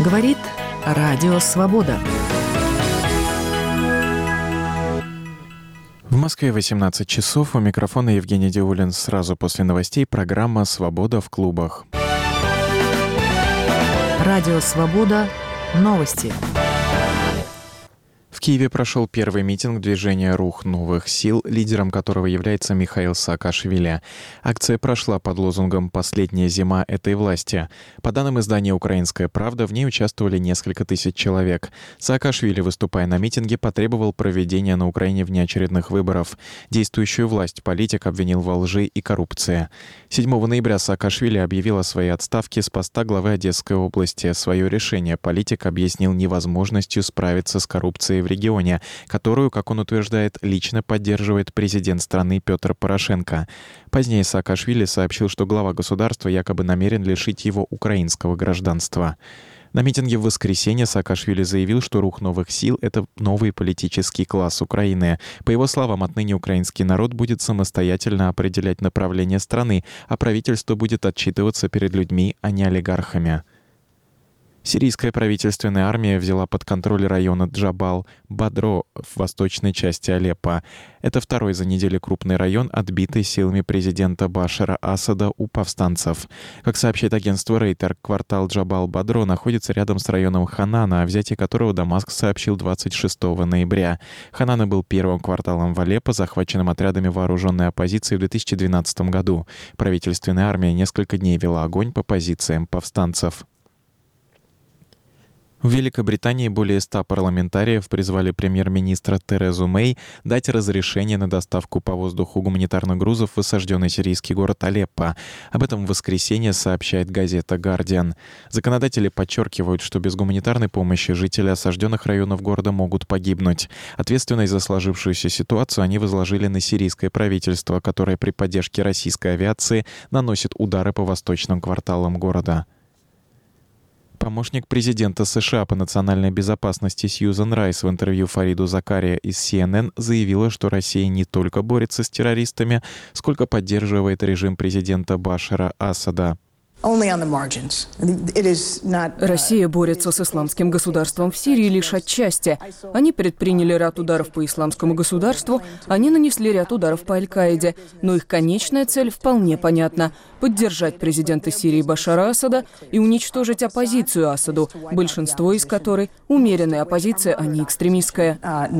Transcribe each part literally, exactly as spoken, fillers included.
Говорит Радио Свобода. В Москве восемнадцать часов. У микрофона Евгений Диулин. Сразу после новостей программа «Свобода в клубах». Радио Свобода. Новости. В Киеве прошел первый митинг движения «Рух новых сил», лидером которого является Михаил Саакашвили. Акция прошла под лозунгом «Последняя зима этой власти». По данным издания «Украинская правда», в ней участвовали несколько тысяч человек. Саакашвили, выступая на митинге, потребовал проведения на Украине внеочередных выборов. Действующую власть политик обвинил во лжи и коррупции. седьмого ноября Саакашвили объявил о своей отставке с поста главы Одесской области. Свое решение политик объяснил невозможностью справиться с коррупцией в регионе, которую, как он утверждает, лично поддерживает президент страны Петр Порошенко. Позднее Саакашвили сообщил, что глава государства якобы намерен лишить его украинского гражданства. На митинге в воскресенье Саакашвили заявил, что «Рух новых сил» — это новый политический класс Украины. По его словам, отныне украинский народ будет самостоятельно определять направление страны, а правительство будет отчитываться перед людьми, а не олигархами. Сирийская правительственная армия взяла под контроль район Джабал-Бадро в восточной части Алеппо. Это второй за неделю крупный район, отбитый силами президента Башара Асада у повстанцев. Как сообщает агентство Рейтер, квартал Джабал-Бадро находится рядом с районом Ханана, о взятии которого Дамаск сообщил двадцать шестого ноября. Ханана был первым кварталом в Алеппо, захваченным отрядами вооруженной оппозиции в две тысячи двенадцатом году. Правительственная армия несколько дней вела огонь по позициям повстанцев. В Великобритании более ста парламентариев призвали премьер-министра Терезу Мэй дать разрешение на доставку по воздуху гуманитарных грузов в осажденный сирийский город Алеппо. Об этом в воскресенье сообщает газета «Гардиан». Законодатели подчеркивают, что без гуманитарной помощи жители осажденных районов города могут погибнуть. Ответственность за сложившуюся ситуацию они возложили на сирийское правительство, которое при поддержке российской авиации наносит удары по восточным кварталам города. Помощник президента США по национальной безопасности Сьюзан Райс в интервью Фариду Закария из си эн эн заявила, что Россия не только борется с террористами, сколько поддерживает режим президента Башара Асада. Россия борется с исламским государством в Сирии лишь отчасти. Они предприняли ряд ударов по исламскому государству, они нанесли ряд ударов по Аль-Каиде, но их конечная цель вполне понятна – поддержать президента Сирии Башара Асада и уничтожить оппозицию Асаду, большинство из которой – умеренная оппозиция, а не экстремистская.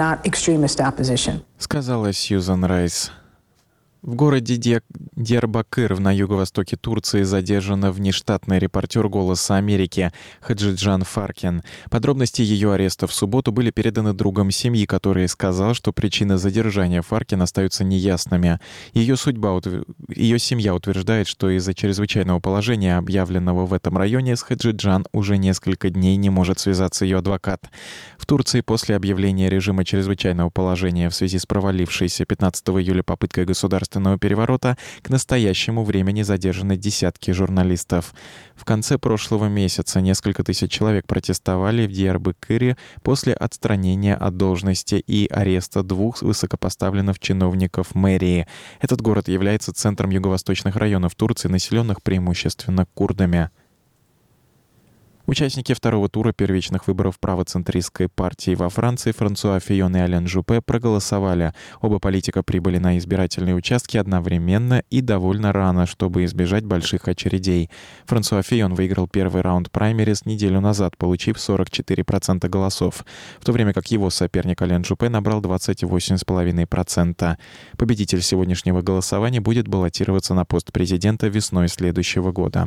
Сказала Сьюзан Райс. В городе Диярбакыр на юго-востоке Турции задержана внештатный репортер «Голоса Америки» Хаджиджан Фаркин. Подробности ее ареста в субботу были переданы другом семьи, который сказал, что причины задержания Фаркин остаются неясными. Ее, судьба, ее семья утверждает, что из-за чрезвычайного положения, объявленного в этом районе, с Хаджиджан уже несколько дней не может связаться ее адвокат. В Турции после объявления режима чрезвычайного положения в связи с провалившейся пятнадцатого июля попыткой государственного переворота к настоящему времени задержаны десятки журналистов. В конце прошлого месяца несколько тысяч человек протестовали в Диярбакыре после отстранения от должности и ареста двух высокопоставленных чиновников мэрии. Этот город является центром юго-восточных районов Турции, населенных преимущественно курдами. Участники второго тура первичных выборов правоцентристской партии во Франции Франсуа Фийон и Ален Жупе проголосовали. Оба политика прибыли на избирательные участки одновременно и довольно рано, чтобы избежать больших очередей. Франсуа Фийон выиграл первый раунд праймериз неделю назад, получив сорок четыре процента голосов, в то время как его соперник Ален Жупе набрал двадцать восемь целых пять десятых процента. Победитель сегодняшнего голосования будет баллотироваться на пост президента весной следующего года.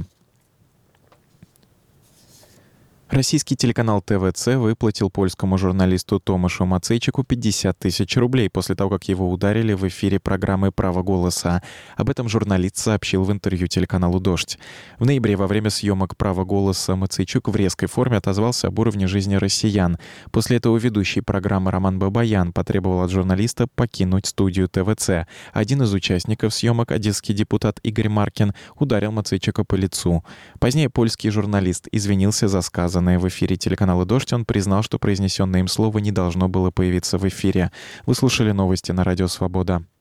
Российский телеканал тэ вэ цэ выплатил польскому журналисту Томашу Мацейчику пятьдесят тысяч рублей после того, как его ударили в эфире программы «Право голоса». Об этом журналист сообщил в интервью телеканалу «Дождь». В ноябре во время съемок «Право голоса» Мацейчук в резкой форме отозвался об уровне жизни россиян. После этого ведущий программы Роман Бабаян потребовал от журналиста покинуть студию тэ вэ цэ. Один из участников съемок, одесский депутат Игорь Маркин, ударил Мацейчука по лицу. Позднее польский журналист извинился за сказанное в эфире телеканала «Дождь», он признал, что произнесенное им слово не должно было появиться в эфире. Вы слушали новости на Радио Свобода.